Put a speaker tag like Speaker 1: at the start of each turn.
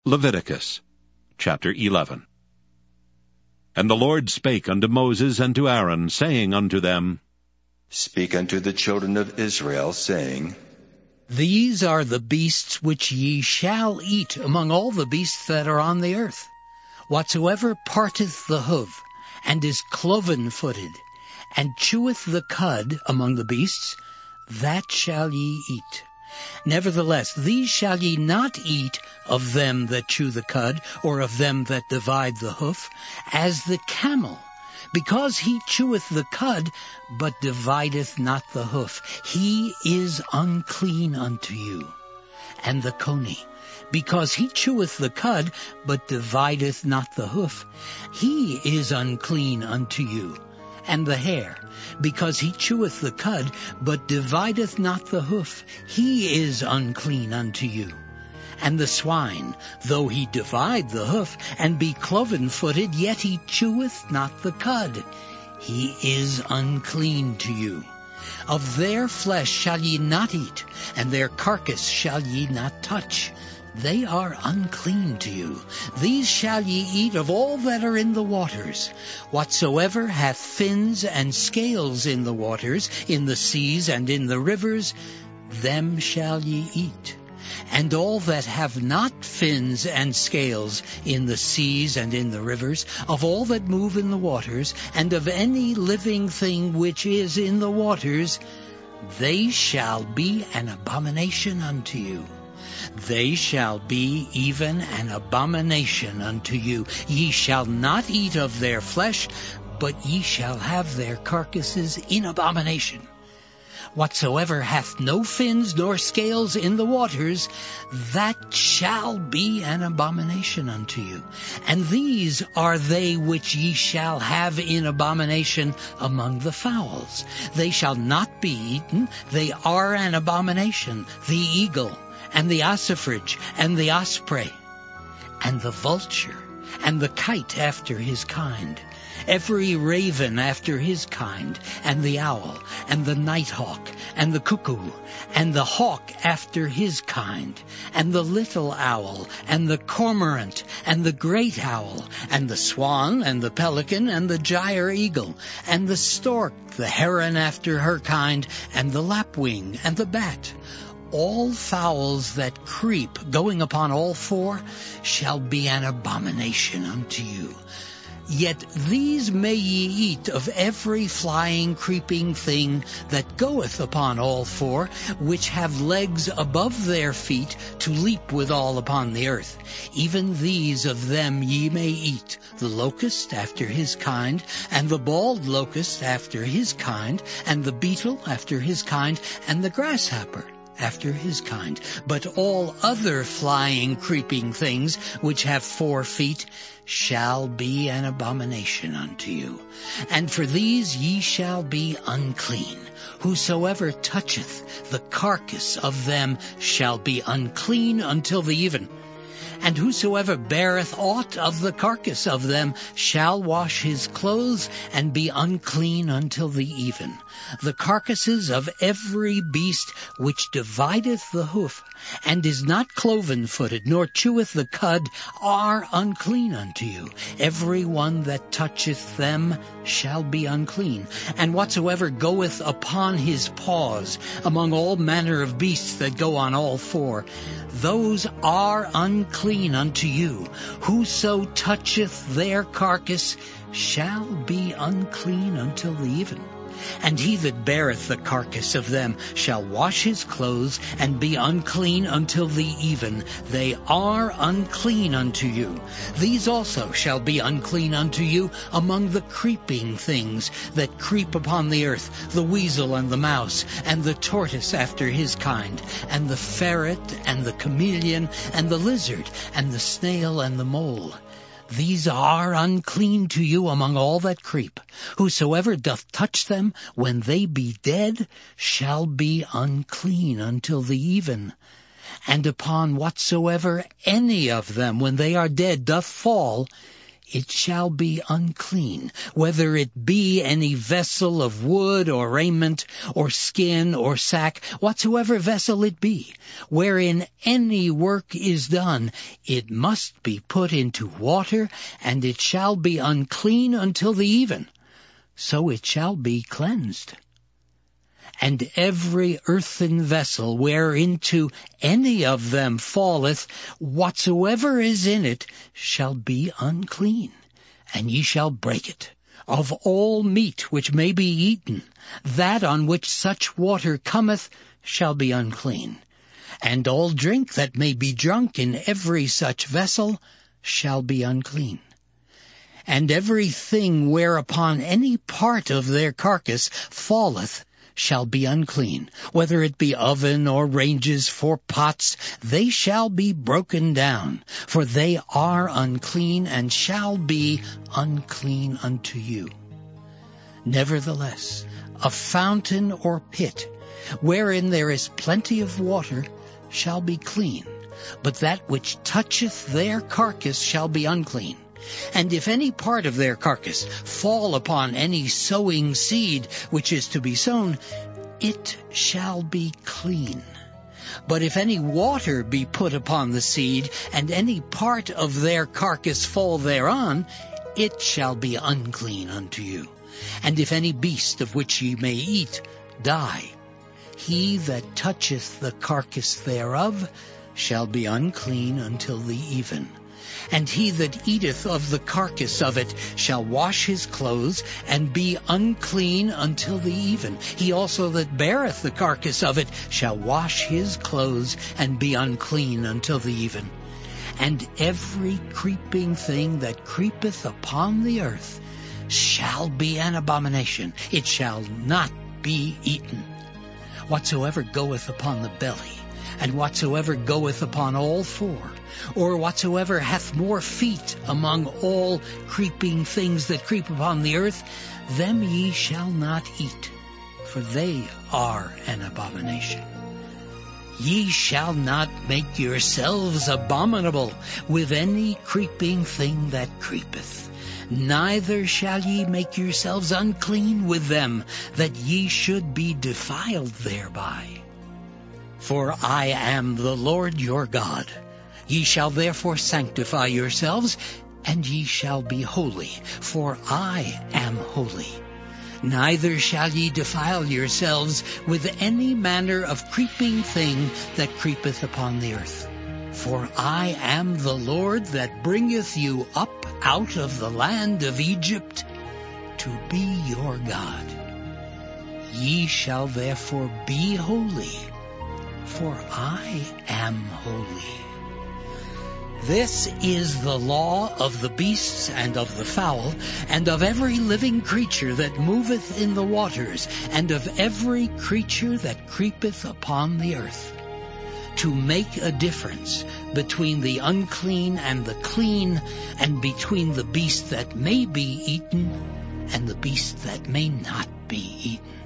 Speaker 1: Leviticus chapter 11. And the Lord spake unto Moses and to Aaron, saying unto them,
Speaker 2: Speak unto the children of Israel, saying,
Speaker 3: These are the beasts which ye shall eat among all the beasts that are on the earth. Whatsoever parteth the hoof, and is cloven-footed, and cheweth the cud among the beasts, that shall ye eat. Nevertheless, these shall ye not eat of them that chew the cud, or of them that divide the hoof, as the camel, because he cheweth the cud, but divideth not the hoof. He is unclean unto you. And the coney, because he cheweth the cud, but divideth not the hoof. He is unclean unto you. And the hare, because he cheweth the cud, but divideth not the hoof. He is unclean unto you. And the swine, though he divide the hoof, and be cloven-footed, yet he cheweth not the cud. He is unclean to you. Of their flesh shall ye not eat, and their carcass shall ye not touch. They are unclean to you. These shall ye eat of all that are in the waters. Whatsoever hath fins and scales in the waters, in the seas and in the rivers, them shall ye eat. And all that have not fins and scales in the seas and in the rivers, of all that move in the waters, and of any living thing which is in the waters, they shall be an abomination unto you. They shall be even an abomination unto you. Ye shall not eat of their flesh, but ye shall have their carcasses in abomination. Whatsoever hath no fins nor scales in the waters, that shall be an abomination unto you. And these are they which ye shall have in abomination among the fowls. They shall not be eaten, they are an abomination, the eagle, and the ossifrage, and the osprey, and the vulture, and the kite after his kind, every raven after his kind, and the owl, and the nighthawk, and the cuckoo, and the hawk after his kind, and the little owl, and the cormorant, and the great owl, and the swan, and the pelican, and the gyre eagle, and the stork, the heron after her kind, and the lapwing, and the bat. All fowls that creep, going upon all four, shall be an abomination unto you. Yet these may ye eat of every flying, creeping thing that goeth upon all four, which have legs above their feet to leap withal upon the earth. Even these of them ye may eat, the locust after his kind, and the bald locust after his kind, and the beetle after his kind, and the grasshopper after his kind. But all other flying, creeping things which have 4 feet shall be an abomination unto you. And for these ye shall be unclean. Whosoever toucheth the carcass of them shall be unclean until the even. And whosoever beareth aught of the carcass of them shall wash his clothes, and be unclean until the even. The carcasses of every beast which divideth the hoof, and is not cloven-footed, nor cheweth the cud, are unclean unto you. Every one that toucheth them shall be unclean. And whatsoever goeth upon his paws among all manner of beasts that go on all 4, those are unclean unto you. Whoso toucheth their carcass shall be unclean until the even. And he that beareth the carcass of them shall wash his clothes, and be unclean until the even. They are unclean unto you. These also shall be unclean unto you among the creeping things that creep upon the earth, the weasel and the mouse, and the tortoise after his kind, and the ferret, and the chameleon, and the lizard, and the snail, and the mole. These are unclean to you among all that creep. Whosoever doth touch them when they be dead shall be unclean until the even. And upon whatsoever any of them when they are dead doth fall, it shall be unclean, whether it be any vessel of wood or raiment, or skin or sack, whatsoever vessel it be, wherein any work is done, it must be put into water, and it shall be unclean until the even. So it shall be cleansed. And every earthen vessel whereinto any of them falleth, whatsoever is in it shall be unclean, and ye shall break it. Of all meat which may be eaten, that on which such water cometh shall be unclean. And all drink that may be drunk in every such vessel shall be unclean. And everything whereupon any part of their carcass falleth shall be unclean, whether it be oven or ranges for pots, they shall be broken down, for they are unclean, and shall be unclean unto you. Nevertheless, a fountain or pit, wherein there is plenty of water, shall be clean, but that which toucheth their carcass shall be unclean. And if any part of their carcass fall upon any sowing seed which is to be sown, it shall be clean. But if any water be put upon the seed, and any part of their carcass fall thereon, it shall be unclean unto you. And if any beast of which ye may eat die, he that toucheth the carcass thereof shall be unclean until the even. And he that eateth of the carcass of it shall wash his clothes, and be unclean until the even. He also that beareth the carcass of it shall wash his clothes, and be unclean until the even. And every creeping thing that creepeth upon the earth shall be an abomination. It shall not be eaten. Whatsoever goeth upon the belly, and whatsoever goeth upon all four, or whatsoever hath more feet among all creeping things that creep upon the earth, them ye shall not eat, for they are an abomination. Ye shall not make yourselves abominable with any creeping thing that creepeth, neither shall ye make yourselves unclean with them, that ye should be defiled thereby. For I am the Lord your God. Ye shall therefore sanctify yourselves, and ye shall be holy, for I am holy. Neither shall ye defile yourselves with any manner of creeping thing that creepeth upon the earth. For I am the Lord that bringeth you up out of the land of Egypt to be your God. Ye shall therefore be holy, for I am holy. This is the law of the beasts and of the fowl, and of every living creature that moveth in the waters, and of every creature that creepeth upon the earth, to make a difference between the unclean and the clean, and between the beast that may be eaten and the beast that may not be eaten.